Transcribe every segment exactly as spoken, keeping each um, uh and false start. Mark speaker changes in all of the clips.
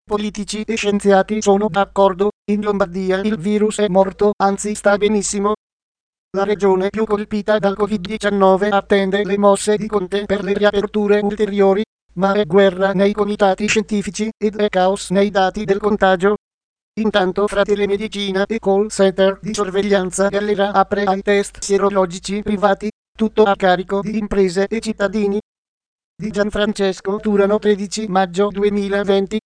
Speaker 1: Politici e scienziati sono d'accordo, in Lombardia il virus è morto, anzi sta benissimo. La regione più colpita dal Covid diciannove attende le mosse di Conte per le riaperture ulteriori, ma è guerra nei comitati scientifici ed è caos nei dati del contagio. Intanto fra telemedicina e call center di sorveglianza Galera apre ai test sierologici privati, tutto a carico di imprese e cittadini. Di Gianfrancesco Turano tredici maggio duemilaventi.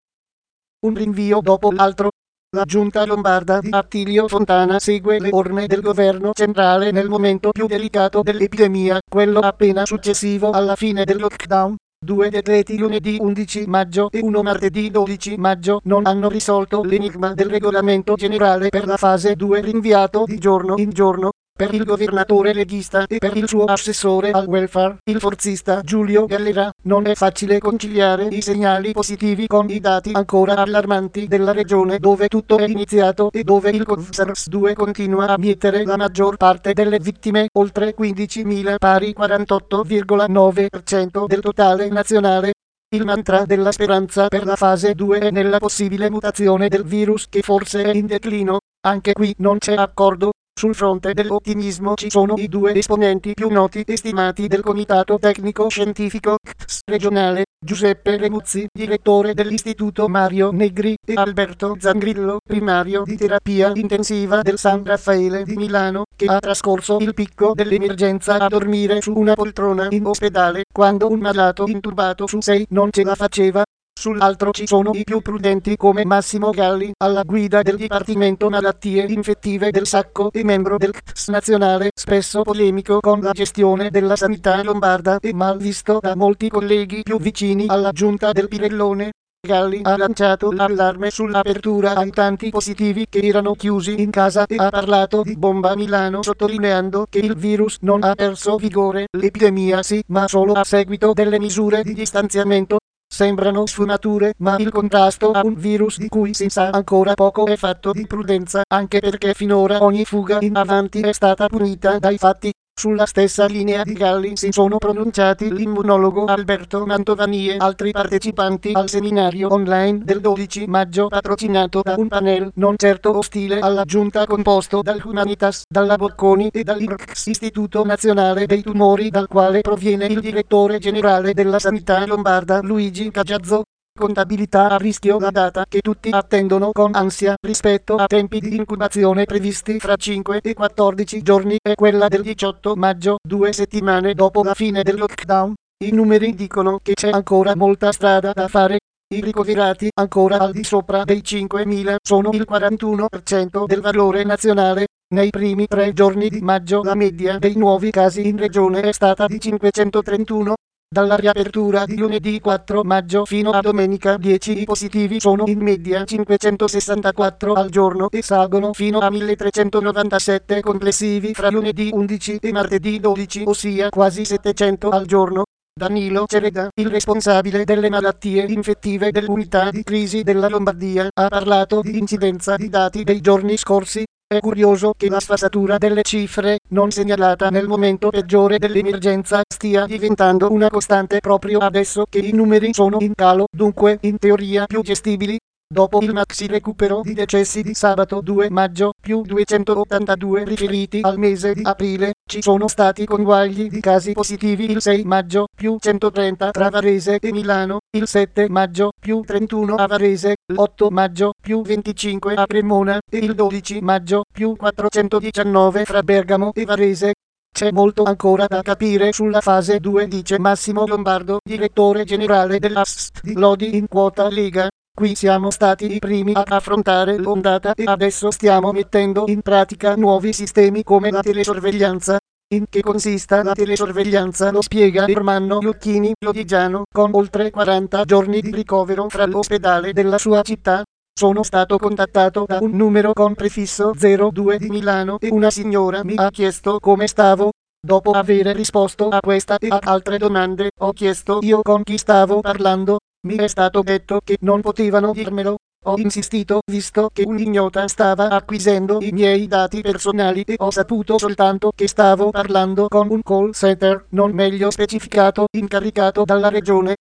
Speaker 1: Un rinvio dopo l'altro. La giunta lombarda di Attilio Fontana segue le orme del governo centrale nel momento più delicato dell'epidemia, quello appena successivo alla fine del lockdown. Due decreti lunedì undici maggio e uno martedì dodici maggio non hanno risolto l'enigma del regolamento generale per la fase due rinviato di giorno in giorno. Per il governatore leghista e per il suo assessore al welfare, il forzista Giulio Gallera, non è facile conciliare i segnali positivi con i dati ancora allarmanti della regione dove tutto è iniziato e dove il SARS due continua a mietere la maggior parte delle vittime, oltre quindicimila, pari quarantotto virgola nove per cento del totale nazionale. Il mantra della speranza per la fase due è nella possibile mutazione del virus che forse è in declino. Anche qui non c'è accordo. Sul fronte dell'ottimismo ci sono i due esponenti più noti e stimati del Comitato Tecnico Scientifico C T S regionale, Giuseppe Remuzzi, direttore dell'Istituto Mario Negri, e Alberto Zangrillo, primario di terapia intensiva del San Raffaele di Milano, che ha trascorso il picco dell'emergenza a dormire su una poltrona in ospedale, quando un malato intubato su sei non ce la faceva. Sull'altro ci sono i più prudenti come Massimo Galli, alla guida del Dipartimento Malattie Infettive del Sacco e membro del C T S nazionale, spesso polemico con la gestione della sanità lombarda e mal visto da molti colleghi più vicini alla giunta del Pirellone. Galli ha lanciato l'allarme sull'apertura ai tanti positivi che erano chiusi in casa e ha parlato di bomba Milano, sottolineando che il virus non ha perso vigore, l'epidemia sì, ma solo a seguito delle misure di distanziamento. Sembrano sfumature, ma il contrasto a un virus di cui si sa ancora poco è fatto di prudenza, anche perché finora ogni fuga in avanti è stata punita dai fatti. Sulla stessa linea di Galli si sono pronunciati l'immunologo Alberto Mantovani e altri partecipanti al seminario online del dodici maggio patrocinato da un panel non certo ostile alla giunta composto dal Humanitas, dalla Bocconi e dall'I R C S, Istituto Nazionale dei Tumori, dal quale proviene il direttore generale della sanità lombarda Luigi Caggiazzo. Contabilità a rischio, la data che tutti attendono con ansia rispetto a tempi di incubazione previsti fra cinque e quattordici giorni è quella del diciotto maggio, due settimane dopo la fine del lockdown. I numeri dicono che c'è ancora molta strada da fare. I ricoverati ancora al di sopra dei cinquemila sono il quarantuno per cento del valore nazionale. Nei primi tre giorni di maggio la media dei nuovi casi in regione è stata di cinquecentotrentuno. Dalla riapertura di lunedì quattro maggio fino a domenica dieci i positivi sono in media cinquecentosessantaquattro al giorno e salgono fino a milletrecentonovantasette complessivi fra lunedì undici e martedì dodici, ossia quasi settecento al giorno. Danilo Cereda, il responsabile delle malattie infettive dell'unità di crisi della Lombardia, ha parlato di incidenza di dati dei giorni scorsi. È curioso che la sfasatura delle cifre, non segnalata nel momento peggiore dell'emergenza, stia diventando una costante proprio adesso che i numeri sono in calo, dunque in teoria più gestibili. Dopo il maxi recupero di decessi di sabato due maggio, più duecentottantadue riferiti al mese di aprile, ci sono stati conguagli di casi positivi il sei maggio, più centotrenta tra Varese e Milano, il sette maggio, più trentuno a Varese, l'otto maggio, più venticinque a Cremona, e il dodici maggio, più quattrocentodiciannove fra Bergamo e Varese. C'è molto ancora da capire sulla fase due, dice Massimo Lombardo, direttore generale dell'A S T di Lodi in quota Lega. Qui siamo stati i primi ad affrontare l'ondata e adesso stiamo mettendo in pratica nuovi sistemi come la telesorveglianza. In che consista la telesorveglianza lo spiega Ermanno Lucchini, lodigiano, con oltre quaranta giorni di ricovero fra l'ospedale della sua città. Sono stato contattato da un numero con prefisso zero due di Milano e una signora mi ha chiesto come stavo. Dopo aver risposto a questa e ad altre domande, ho chiesto io con chi stavo parlando. Mi è stato detto che non potevano dirmelo. Ho insistito visto che un ignota stava acquisendo i miei dati personali e ho saputo soltanto che stavo parlando con un call center non meglio specificato incaricato dalla regione.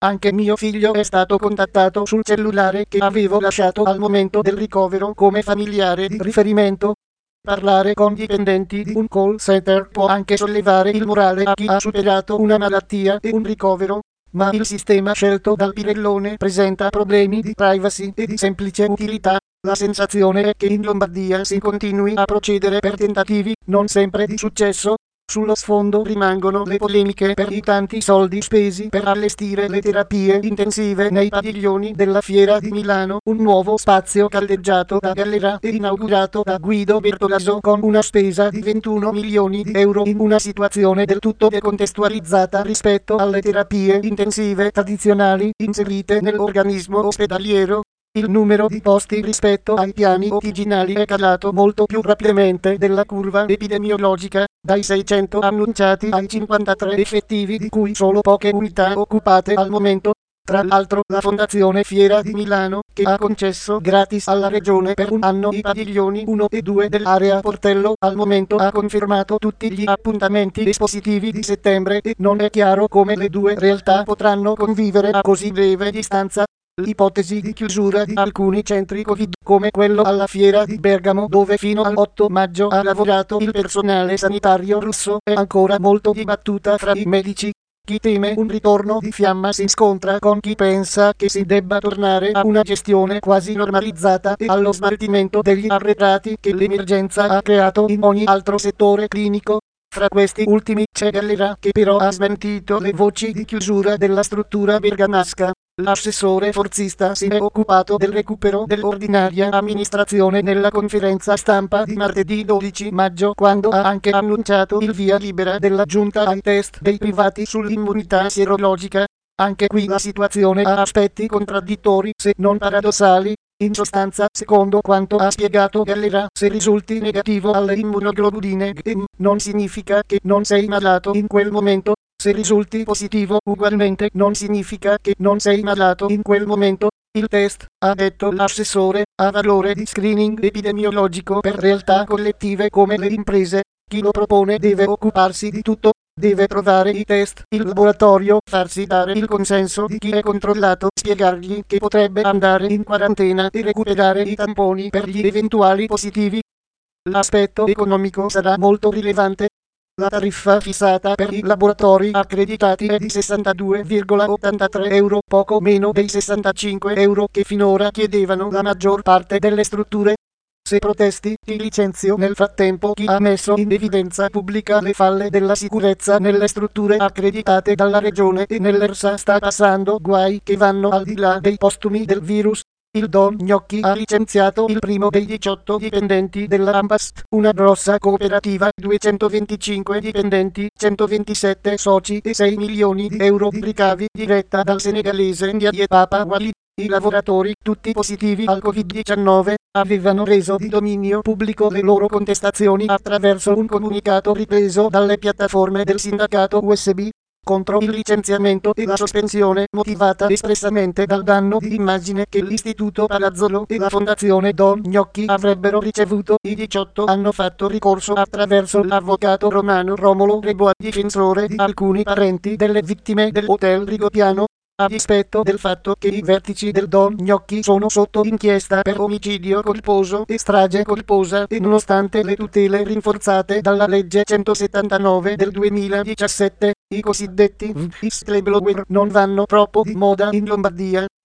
Speaker 1: Anche mio figlio è stato contattato sul cellulare che avevo lasciato al momento del ricovero come familiare di riferimento. Parlare con dipendenti di un call center può anche sollevare il morale a chi ha superato una malattia e un ricovero, ma il sistema scelto dal Pirellone presenta problemi di privacy e di semplice utilità. La sensazione è che in Lombardia si continui a procedere per tentativi, non sempre di successo. Sullo sfondo rimangono le polemiche per i tanti soldi spesi per allestire le terapie intensive nei padiglioni della Fiera di Milano, un nuovo spazio caldeggiato da Gallera e inaugurato da Guido Bertolaso con una spesa di ventuno milioni di euro in una situazione del tutto decontestualizzata rispetto alle terapie intensive tradizionali inserite nell'organismo ospedaliero. Il numero di posti rispetto ai piani originali è calato molto più rapidamente della curva epidemiologica, dai seicento annunciati ai cinquantatré effettivi, di cui solo poche unità occupate al momento. Tra l'altro la Fondazione Fiera di Milano, che ha concesso gratis alla Regione per un anno i padiglioni uno e due dell'area Portello, al momento ha confermato tutti gli appuntamenti espositivi di settembre e non è chiaro come le due realtà potranno convivere a così breve distanza. L'ipotesi di chiusura di alcuni centri Covid, come quello alla Fiera di Bergamo dove fino al otto maggio ha lavorato il personale sanitario russo, è ancora molto dibattuta fra i medici. Chi teme un ritorno di fiamma si scontra con chi pensa che si debba tornare a una gestione quasi normalizzata e allo smaltimento degli arretrati che l'emergenza ha creato in ogni altro settore clinico. Fra questi ultimi c'è Gallera, che però ha smentito le voci di chiusura della struttura bergamasca. L'assessore forzista si è occupato del recupero dell'ordinaria amministrazione nella conferenza stampa di martedì dodici maggio, quando ha anche annunciato il via libera della giunta ai test dei privati sull'immunità sierologica. Anche qui la situazione ha aspetti contraddittori, se non paradossali. In sostanza, secondo quanto ha spiegato Gallera, se risulti negativo alle immunoglobuline G non significa che non sei malato in quel momento. Se risulti positivo ugualmente non significa che non sei malato in quel momento. Il test, ha detto l'assessore, ha valore di screening epidemiologico per realtà collettive come le imprese. Chi lo propone deve occuparsi di tutto, deve trovare i test, il laboratorio, farsi dare il consenso di chi è controllato, spiegargli che potrebbe andare in quarantena e recuperare i tamponi per gli eventuali positivi. L'aspetto economico sarà molto rilevante. La tariffa fissata per i laboratori accreditati è di sessantadue virgola ottantatré euro, poco meno dei sessantacinque euro che finora chiedevano la maggior parte delle strutture. Se protesti, ti licenzio. Nel frattempo chi ha messo in evidenza pubblica le falle della sicurezza nelle strutture accreditate dalla regione e nell'ERSA sta passando guai che vanno al di là dei postumi del virus. Il Don Gnocchi ha licenziato il primo dei diciotto dipendenti della Ambast, una grossa cooperativa, duecentoventicinque dipendenti, centoventisette soci e sei milioni di euro di ricavi, diretta dal senegalese Ndiaye Papa Walid. I lavoratori, tutti positivi al covid diciannove, avevano reso di dominio pubblico le loro contestazioni attraverso un comunicato ripreso dalle piattaforme del sindacato U S B. Contro il licenziamento e la sospensione motivata espressamente dal danno di immagine che l'Istituto Palazzolo e la Fondazione Don Gnocchi avrebbero ricevuto, i diciotto hanno fatto ricorso attraverso l'avvocato Romano Romolo Reboa, difensore di alcuni parenti delle vittime dell'hotel Rigopiano. A dispetto del fatto che i vertici del Don Gnocchi sono sotto inchiesta per omicidio colposo e strage colposa e nonostante le tutele rinforzate dalla legge centosettantanove del duemiladiciassette, i cosiddetti whistleblower non vanno troppo di moda in Lombardia.